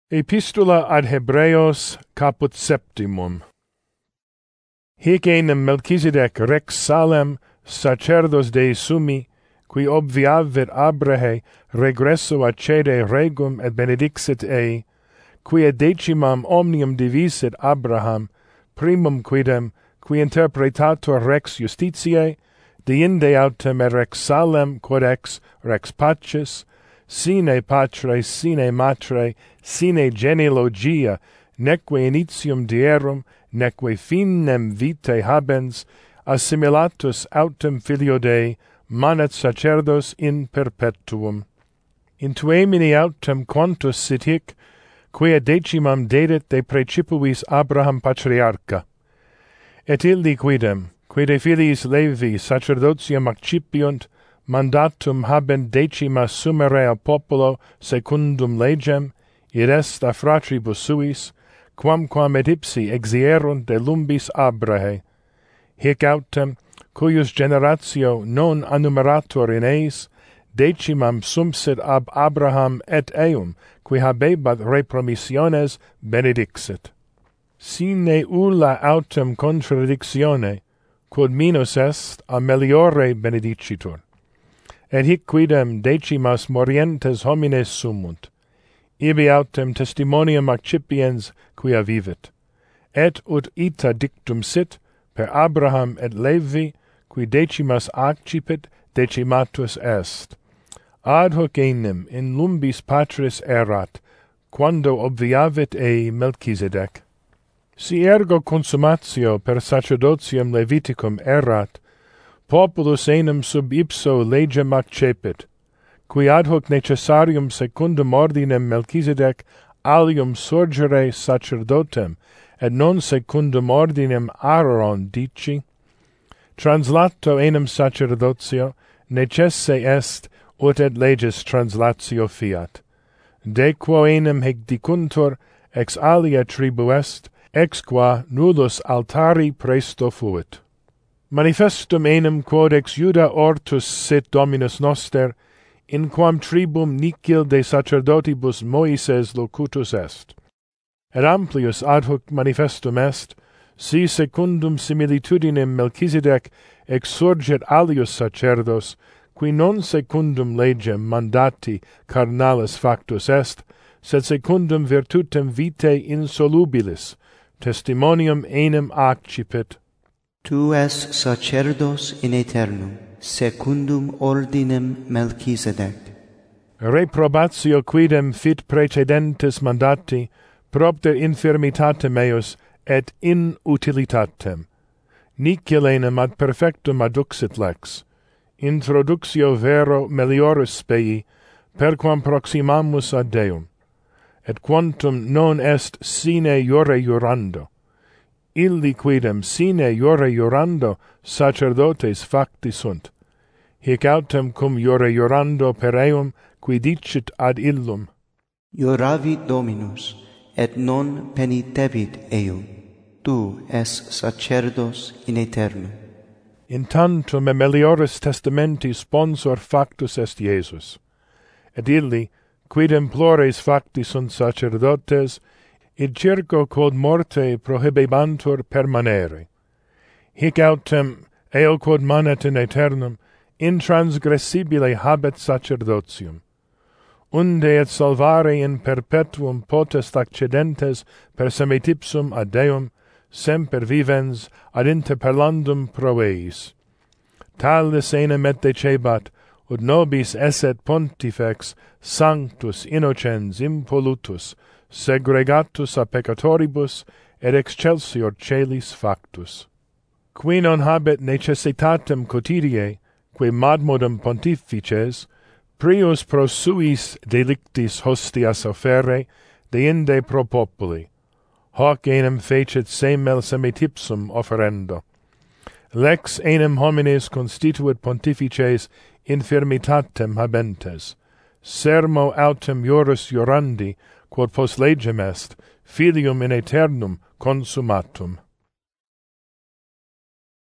Epistula ad Hebreos caput septimum. Hic enim Melchizedec rex Salem sacerdos Dei summi, qui obviavit Abrahe regresso accede regum et benedixit ei, qui et decimam omnium divisit Abraham, primum quidem, qui interpretator rex justitiae, deinde autem et rex Salem quod ex rex pacis, sine patre, sine matre, sine genealogia, neque initium dierum, neque finem vitae habens, assimilatus autem filio Dei, manet sacerdos in perpetuum. In tuemini autem quantus sit hic, qui ad decimam dedit de precipuis Abraham patriarcha. Et illi quidem, qui de filiis Levi sacerdotium accipiunt, mandatum habent decima sumere a populo secundum legem, id est a fratribus suis, quamquam et ipsi exierunt de lumbis Abrahe. Hic autem, cuius generatio non annumerator in eis, decimam sumpsit ab Abraham et eum, qui habebat repromissiones benedixit. Sine ulla autem contradictione, quod minus est, a meliore benedicitur. Et hic quidem decimas morientes homines sumunt. Ibi autem testimonium accipiens quia vivit. Et ut ita dictum sit, per Abraham et Levi, qui decimas accipit, decimatus est. Ad hoc enim in lumbis patris erat, quando obviavit ei Melchizedec. Si ergo consumatio per sacerdotium Leviticum erat, populus enim sub ipso legem accepit, qui ad hoc necessarium secundum ordinem Melchizedec alium surgere sacerdotem, et non secundum ordinem Aaron dici, translato enim sacerdotio necesse est, ut et leges translatio fiat. De quo enim hic dicuntur, ex alia tribu est, ex qua nullus altari presto fuit. Manifestum enim quod ex Iuda ortus sit Dominus noster, in quam tribum nicil de sacerdotibus Moises locutus est. Et amplius ad hoc manifestum est, si secundum similitudinem Melchizedec exsurgit alius sacerdos, qui non secundum legem mandati carnalis factus est, sed secundum virtutem vitae insolubilis, testimonium enim accipit. Tu es sacerdos in aeternum, secundum ordinem Melchizedec. Reprobatio quidem fit precedentes mandati, propter infirmitatem meus et inutilitatem. Nicil enim ad perfectum adduxit lex. Introductio vero melioris spei, perquam proximamus ad Deum. Et quantum non est sine iure iurando. Illi quidem sine iure iurando sacerdotes facti sunt. Hic autem cum iure iurando per eum, qui dicit ad illum. Iuravit Dominus, et non penitebit eum. Tu es sacerdos in aeternum. In tantum e melioris testamenti sponsor factus est Iesus. Et illi, quidem plores facti sunt sacerdotes, id circo quod morte prohibebantur permanere. Hic autem, eo quod manet in aeternum, intransgressibile habet sacerdotium. Unde et salvare in perpetuum potest accedentes per semitipsum ad Deum, semper vivens ad interpellandum pro eis. Talis enim et decebat, ut nobis esset pontifex sanctus innocens impolutus, segregatus a peccatoribus, et excelsior celis factus. Qui non habet necessitatem quotidie, que madmodum pontifices, prius pro suis delictis hostias offerre, deinde pro populi. Hoc enim fecit semel semitipsum offerendo. Lex enim homines constituit pontifices infirmitatem habentes. Sermo autem iuris iurandi, quod post legem est, filium in aeternum consumatum.